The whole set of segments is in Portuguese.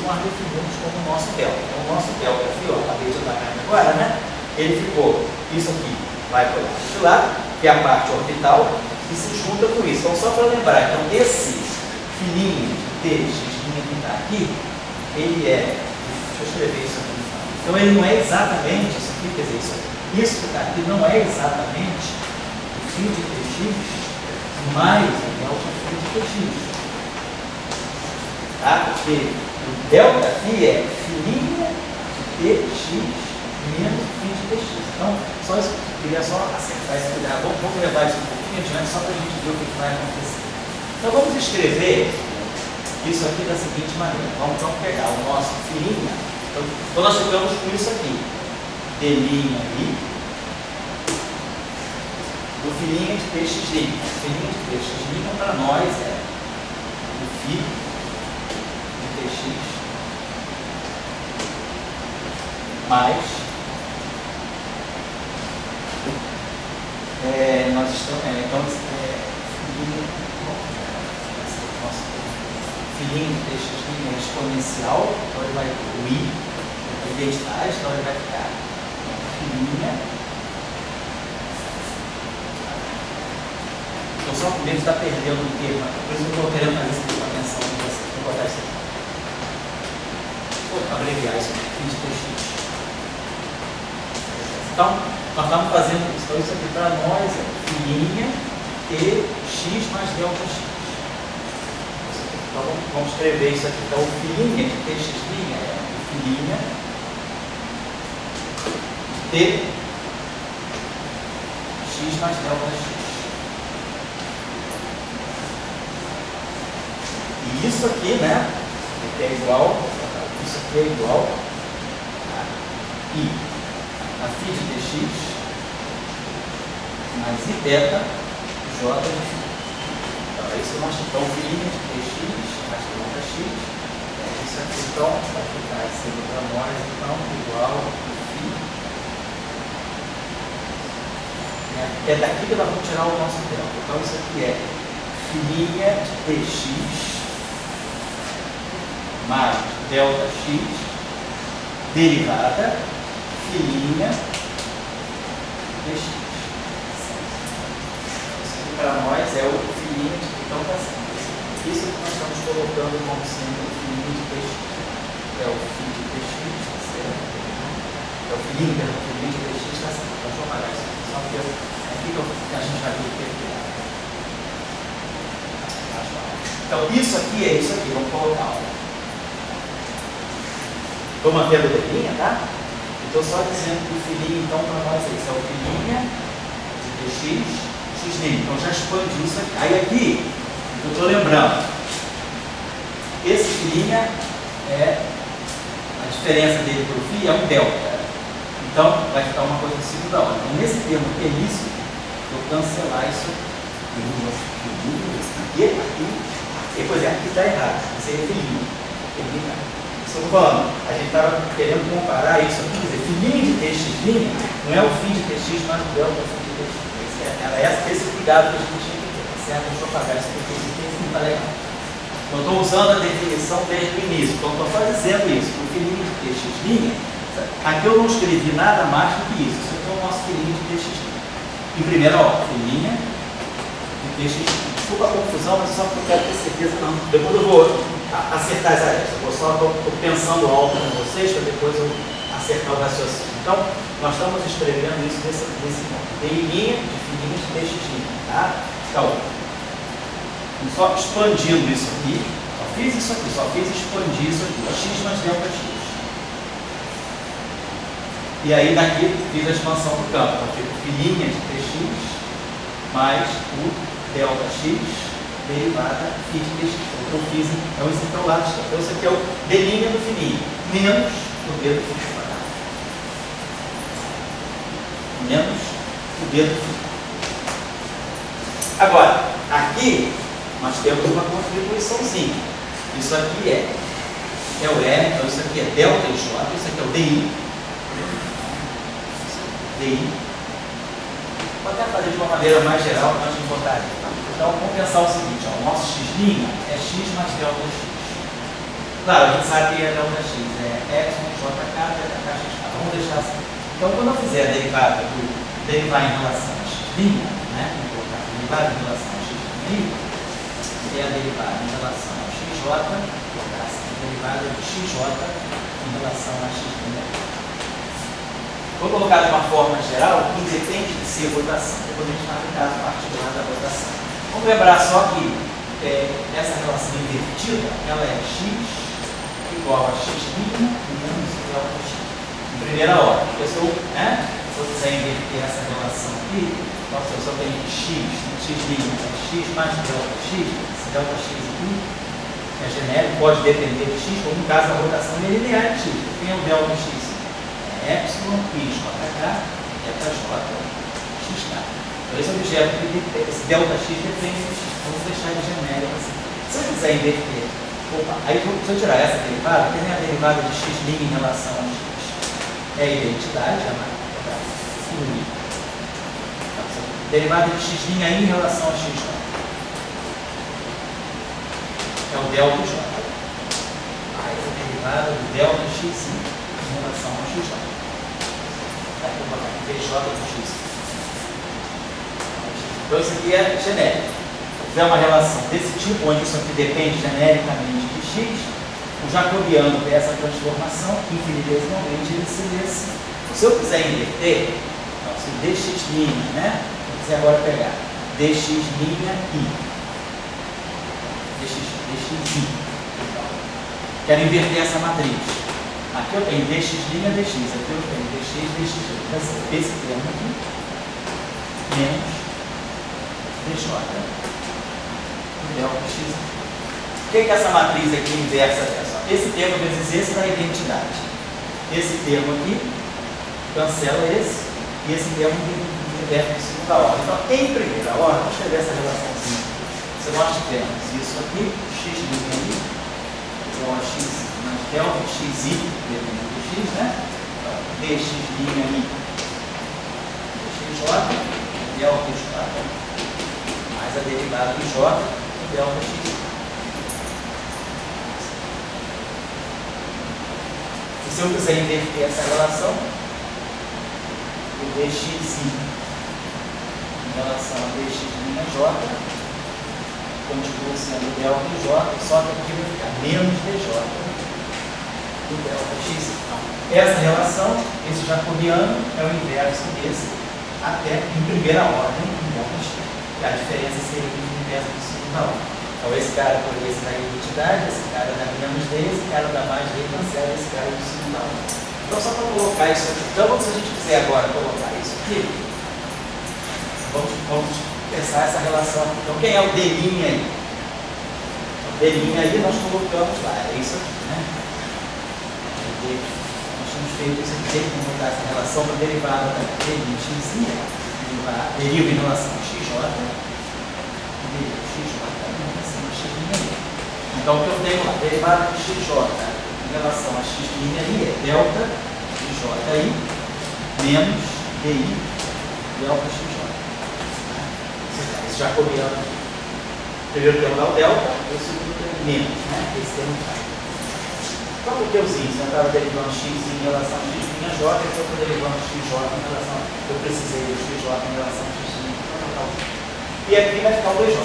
nós definimos como o nosso delta. Então, o nosso delta aqui, ó, acabei de dar agora, né? Ele ficou, isso aqui vai para o lado de lá, que é a parte orbital, que se junta com isso. Então, só para lembrar, então, esse fininho de x' que está aqui, ele é, deixa eu escrever isso aqui. Então, ele não é exatamente isso aqui, quer dizer, isso que está aqui não é exatamente o φ de tx mais o delta φ de tx. Tá? Porque o delta φ é fininha de tx menos φ de tx. Então, só isso, queria só acertar esse cuidado. Vamos levar isso um pouquinho adiante, só para a gente ver o que vai acontecer. Então, vamos escrever isso aqui da seguinte maneira. Vamos então pegar o nosso fininha. Então, nós ficamos com isso aqui. Delinha aí. Do fininha de tx'. Fininha de tx' para nós é o φ de tx mais nós estamos, então filinho de tx' é exponencial, então ele vai, o i, a identidade, então ele vai ficar filinha. Estou só com medo de estar perdendo o termo, por isso eu estou querendo fazer isso com atenção de vocês. Vou botar isso aqui. Vou abreviar isso aqui, fim de tx. Então, nós estamos fazendo isso. Então, isso aqui para nós é filinha tx mais delta x. Então, vamos escrever isso aqui. Então, o filinha de tx' é o filinha de x mais delta x. E isso aqui, né, que é igual, isso aqui é igual a I, a φ de tx, mais I beta J de φ. Então, é isso que nós temos. Então, filinha de tx mais delta x, isso aqui, então, vai ficar sendo para nós, então, igual a φ. É daqui que nós vamos tirar o nosso delta. Então, isso aqui é filinha de tx mais delta x, derivada, filinha dx. Isso aqui para nós é o filinho de então está sendo. Isso que nós estamos colocando como sendo o filinho de dx. É o φ de dx, está certo? É o filinho de dx, está certo. Então, deixa eu apagar isso aqui, só porque é aqui que a gente vai ver o que é. Então, isso aqui é isso aqui, vamos colocar. Estou mantendo a delinha, tá? Estou só dizendo que o filinho, então, para nós é isso. É o filinha de tx, x'. Então, já expandi isso aqui. Aí, aqui, eu estou lembrando, esse filinha é, a diferença dele para o φ é um delta. Então, vai ficar uma coisa de segunda ordem. Então, nesse termo que é isso, vou cancelar isso aqui. Pois é, aqui está errado. Isso aí é filinho. Estou falando, a gente estava querendo comparar isso aqui, quer dizer, filinho de tx' não é o φ de tx mais o delta φ de tx. Era esse cuidado que a gente tinha que ter, certo? Deixa eu apagar isso aqui, isso não está legal. Eu estou usando a definição desde o início, então estou só dizendo isso, o filinho de tx', aqui eu não escrevi nada mais do que isso, isso aqui é o nosso filinho de tx'. Em primeira ordem, filinha de tx'. Desculpa a confusão, mas só porque eu quero ter certeza, não. Depois eu vou acertar as áreas. Eu só estou pensando alto com vocês, para depois eu acertar o raciocínio. Então, nós estamos escrevendo isso nesse modo. Delinha de filinha de tx', tá? Então, só expandindo isso aqui, só fiz isso aqui, só fiz expandir isso aqui, x mais delta x. E aí, daqui, fiz a expansão do campo. Então, fica filinha de tx mais o delta x derivada φ de tx. Então, eu fiz, então, esse aqui é o lado esquerdo. Então, esse aqui é o delinha do fininho, menos o dedo x quadrado. Menos o dedo x. Agora, aqui, nós temos uma contribuiçãozinha. Isso aqui é o E, então isso aqui é delta J, isso aqui é o DI. DI. Vou até fazer de uma maneira mais geral para a gente botar aqui. Então, vamos pensar o seguinte, ó, o nosso x' é x mais delta x. Claro, a gente sabe que é delta x é epsilon jk, delta x. Vamos deixar assim. Então, quando eu fizer a derivada do derivar em relação a x', né? Vamos colocar a derivada em relação a x', é a derivada em relação a xj, colocar assim, a derivada de xj em relação a x'. Vou colocar de uma forma geral, independe de ser rotação. Depois a gente vai no caso particular da rotação. Vamos lembrar só que essa relação invertida, ela é x igual a x' menos delta x. Em primeira ordem. Se eu quiser inverter essa relação aqui, nossa, eu só tenho x é x mais delta x. Esse delta x aqui é genérico, pode depender de x, como no caso da rotação é linear de x. Quem é o delta x? Epsilon i jk, delta j, xk. Então, esse objeto, esse delta x depende de x. Vamos deixar ele genérico assim. Se eu quiser inverter, aí se eu tirar essa derivada, tem a derivada de x' em relação a x. É a identidade, derivada de x' em relação a x. É o delta j. Aí a derivada do delta x em relação a x'. Pj do x. Então isso aqui é genérico. Se tiver uma relação desse tipo, onde isso aqui depende genericamente de x, o jacobiano dessa transformação, infinitesimalmente, ele se lê assim. Se eu quiser inverter, então, se dx', né? Vou quiser agora pegar dx' i. dxi. Então, quero inverter essa matriz. Aqui eu tenho dx', dx. Aqui eu tenho dx', dx. Esse termo aqui, menos dj, delta x. O que é essa matriz aqui inversa dessa? Esse termo vezes esse dá identidade. Esse termo aqui cancela esse, e esse termo inverte em segunda ordem. Então, em primeira ordem, vamos escrever essa relaçãozinha. Se nós tivermos isso aqui, x' igual a x mais delta xi, dependendo do x, né? Então, dx' i, dxj, delta j, mais a derivada do j, delta x. E se eu quiser inverter essa relação, o dxi em relação a dx' j continua sendo delta j, só que aqui vai ficar menos dj do delta x. Então, essa relação, esse jacobiano é o inverso desse, até em primeira ordem, em delta x. E a diferença seria o inverso do segunda ordem. Então, esse cara por esse dá identidade, esse cara dá menos d, esse cara dá mais d, cancela esse cara do segunda ordem. Então, só para colocar isso aqui. Então, se a gente quiser agora colocar isso aqui, vamos pensar essa relação aqui. Então, quem é o d' aí? O d' aí nós colocamos lá, é isso aqui, né? Nós tínhamos feito isso aqui, vamos botar essa relação para derivada da dx, deriva em relação a xj, deriva xj em relação a x'. Então, o que eu tenho lá? Derivada de xj em relação a x' é delta de ji menos di delta xj. Esse jacobiano, primeiro termo dá o delta, e o segundo termo menos, né? Esse termo cai. Qual é o teuzinho? Você estava derivando x em relação a x' j, e eu estou derivando xj em relação a... Eu precisei do xj em relação a x'. E aqui vai ficar o 2j.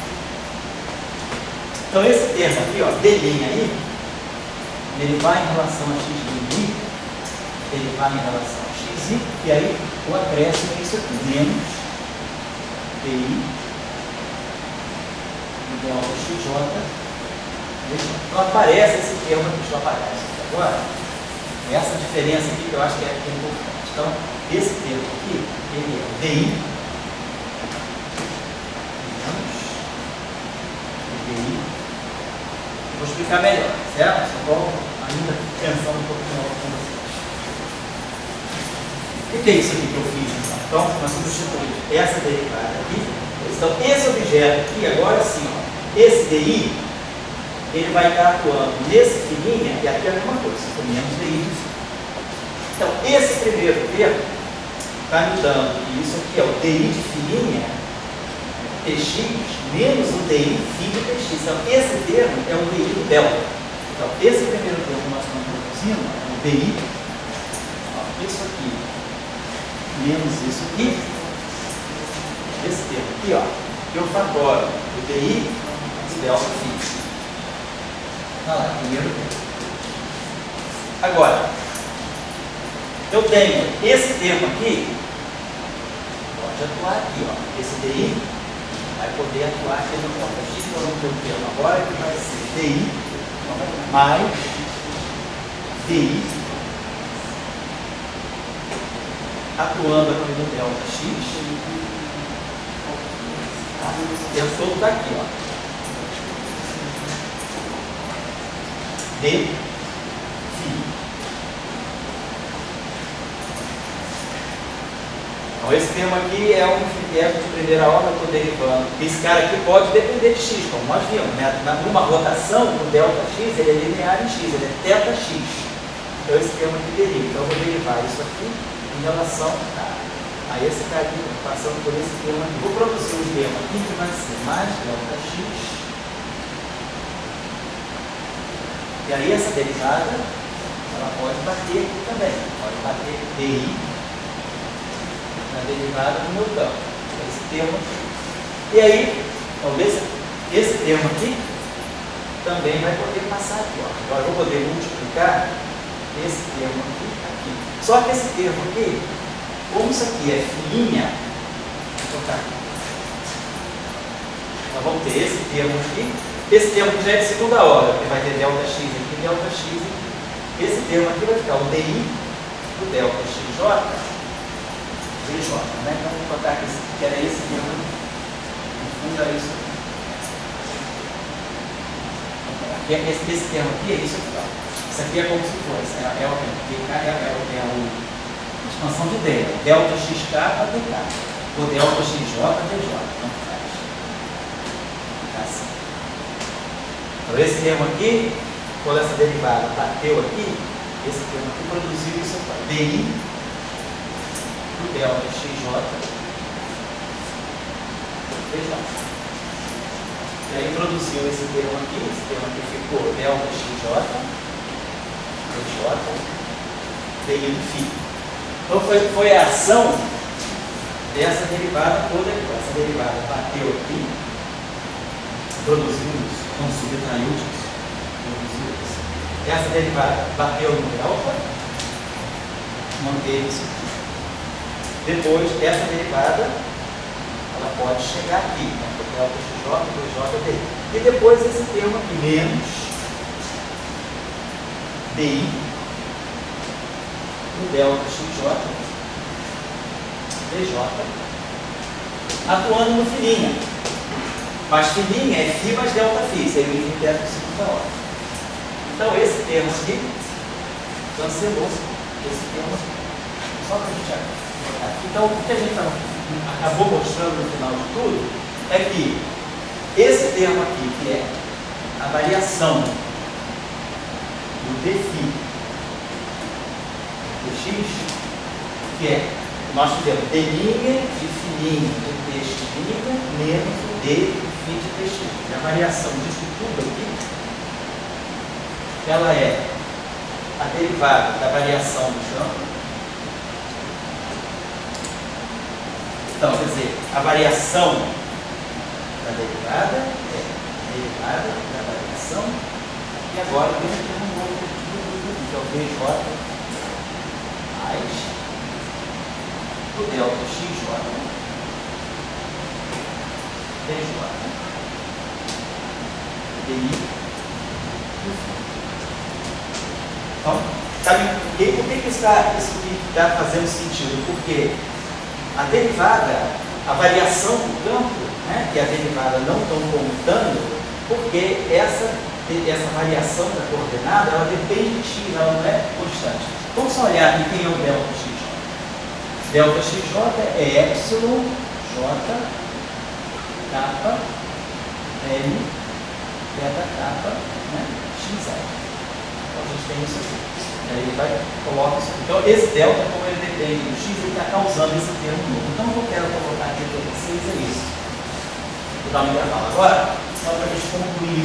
Então esse termo aqui, ó, d' aí, ele vai em relação a x', ele vai em relação a x', e aí o acréscimo é isso aqui, menos di delta xj. Então aparece esse termo aqui, deixa eu apagar isso aqui agora. Essa diferença aqui que eu acho que é importante. Então, esse termo aqui, ele é o di menos di. Vou explicar melhor, certo? Só estou ainda pensando um pouquinho com vocês. O que é isso aqui que eu fiz, então? Então, nós substituímos essa derivada aqui. Então, esse objeto aqui, agora sim, ó, esse di, ele vai estar atuando nesse fininha, e aqui é a mesma coisa, com menos di. Então, esse primeiro termo está me dando que isso aqui é o di de fininha, tx, menos o di φ de tx. Então, esse termo é o di do delta. Então, esse primeiro termo que nós estamos produzindo, o DI, ó, isso aqui, menos isso aqui, esse termo aqui, ó, que eu fator o DI de delta φ. Olha lá, primeiro termo. Agora, eu tenho esse termo aqui, pode atuar aqui, ó, esse DI vai poder atuar aqui no delta x, eu não tenho termo agora, que vai ser DI mais DI atuando aqui no delta x, o termo todo está aqui, ó, d φ. Então, esse termo aqui é um infinitésimo de primeira ordem, eu estou derivando. Esse cara aqui pode depender de x, como nós vimos, né? Numa rotação, o delta x ele é linear em x, ele é θ x. Então, esse termo aqui deriva. Então, eu vou derivar isso aqui em relação a esse carinho, passando por esse termo aqui. Vou produzir um termo aqui que vai ser mais delta x. E aí, essa derivada, ela pode bater aqui também. Pode bater DI na derivada do meu campo. Esse termo aqui. E aí, talvez esse termo aqui também vai poder passar aqui. Ó. Agora eu vou poder multiplicar esse termo aqui. Só que esse termo aqui, como isso aqui é filinha, vou tocar aqui. Nós vamos ter esse termo aqui. Esse termo aqui já é de segunda ordem, porque vai ter delta x aqui e delta x aqui. Esse termo aqui vai ficar o DI do delta xj. DJ, né? Então vou botar aqui que era esse termo, no fundo é isso aqui. Esse termo aqui é isso aqui, ó. Isso aqui é como se fosse, é a expansão de delta, delta xk a dk, ou delta xj a dj, então faz. Tá assim. Então esse termo aqui, quando essa derivada bateu aqui, esse termo aqui produziu isso aqui, DI do delta xj dj. E aí produziu esse termo aqui ficou delta xj dj DI do φ. Então foi a ação dessa derivada toda aqui. Essa derivada bateu aqui, produziu isso, não subtraiu disso, produziu isso. Essa derivada bateu no delta, manteve isso aqui. Depois, essa derivada, ela pode chegar aqui, né? Delta xj, dj, DI. E depois esse termo aqui, menos DI do delta xj, dj, atuando no filinha. Mas filinha é φ mais delta φ, isso aí é o infinitésimo de segunda ordem. Então, esse termo aqui cancelou esse termo aqui. Só para a gente então, o que a gente acabou mostrando no final de tudo é que esse termo aqui, que é a variação do dφ dx, que é, nós fizemos d' de filinha de dx' menos o d de φ de dx. E a variação disso tudo aqui, ela é a derivada da variação do campo. Então, quer dizer, a variação da derivada é a derivada da variação, e agora tem aqui um novo que é o dj mais o delta xj dj DI do φ. Então, sabe por que isso está fazendo sentido? Porque a derivada, a variação do campo, né, que a derivada não estão contando, porque essa variação da coordenada, ela depende de x, ela não é constante. Vamos só olhar aqui quem é o delta xj. Delta xj é epsilon j kappa l beta kappa, né, xz. Então a gente tem isso aqui. Ele vai colocar isso aqui. Então, esse delta, como ele depende do x, ele está causando esse termo novo. Então, o que eu quero colocar aqui para vocês é isso. Vou dar uma intervalo agora, só para a gente concluir isso aqui, que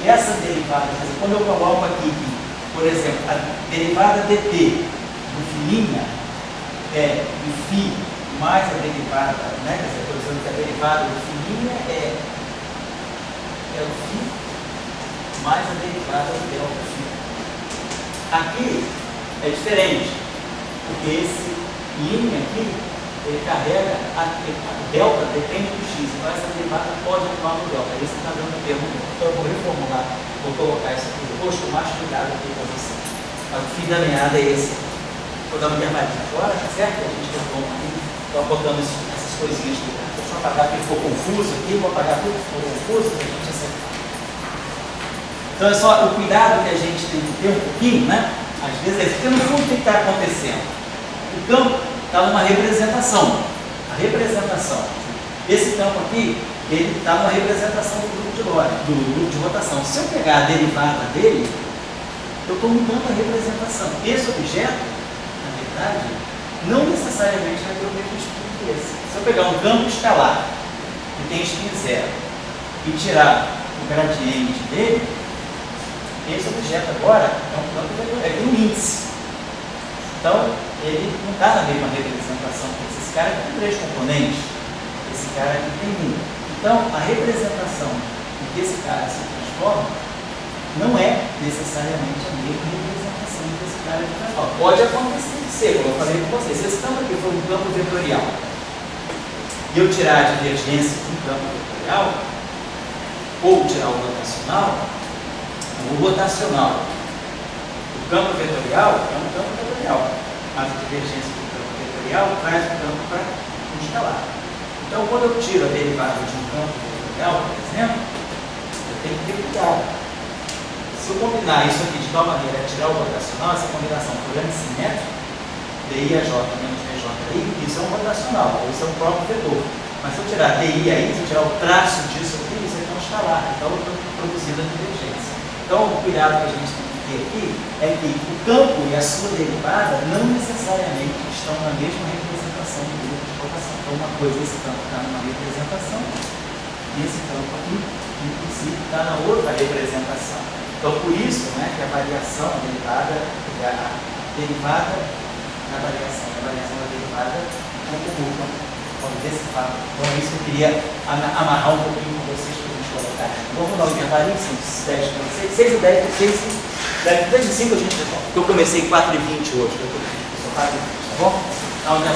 essa derivada, quando eu coloco aqui, por exemplo, a derivada dt do φ' é o φ mais a derivada, né? Quer dizer, estou dizendo que a derivada do φ' é o φ mais a derivada do ΔΦ. Aqui é diferente, porque esse linha aqui, ele carrega, a delta depende do x, então essa derivada pode atuar no delta. É isso que está dando o termo. Então eu vou reformular, vou colocar isso aqui depois, com mais cuidado aqui para você. Mas o fim da meada é esse. Vou dar uma intervalinha agora, tá certo? A gente retoma aqui, estou botando essas coisinhas aqui. Deixa eu apagar porque ficou confuso aqui, vou apagar tudo que ficou confuso para a gente acertar. Então é só o cuidado que a gente tem que ter um pouquinho, né? Às vezes é isso, porque no fundo o que está acontecendo? O campo está numa representação. A representação. Esse campo aqui, ele está numa representação do grupo de Lorentz, do grupo de rotação. Se eu pegar a derivada dele, eu estou mudando a representação. Esse objeto, na verdade, não necessariamente vai ter o mesmo spin que esse. Se eu pegar um campo escalar, que tem spin zero, e tirar o gradiente dele, esse objeto agora é um campo vetorial, tem um índice. Então, ele não está na mesma representação que esse cara aqui tem 3 componentes, esse cara aqui tem 1. Então, a representação em que esse cara se transforma não é necessariamente a mesma representação que esse cara se transforma. Pode acontecer de ser, como eu falei com vocês. Se esse campo aqui for um campo vetorial e eu tirar a divergência de um campo vetorial, ou tirar o rotacional, o campo vetorial é um campo vetorial, mas a divergência do campo vetorial traz o campo para um escalar. Então, quando eu tiro a derivada de um campo vetorial, por exemplo, eu tenho que ter cuidado. Se eu combinar isso aqui de tal maneira, tirar o rotacional, essa combinação for antissimétrica, DI a J menos VJ aí, isso é um rotacional, isso é um próprio vetor. Mas se eu tirar DI aí, se eu tirar o traço disso aqui, isso aqui é um escalar. Então, eu estou produzindo a divergência. Então, o cuidado que a gente tem que ter aqui é que o campo e a sua derivada não necessariamente estão na mesma representação do grupo de rotação. Então, uma coisa, esse campo está numa representação, e esse campo aqui, em princípio, está na outra representação. Então, por isso, né, que a variação, a derivada da variação da derivada não comum. Desse fato. Então, é isso que eu queria amarrar um pouquinho com vocês para a gente colocar. Vamos dar um intervalinho, são 10 para 6 e 10, 10 e 5 a gente resolve. Eu comecei 4h20 hoje, eu sou 4h20, tá bom? Dá um intervalo.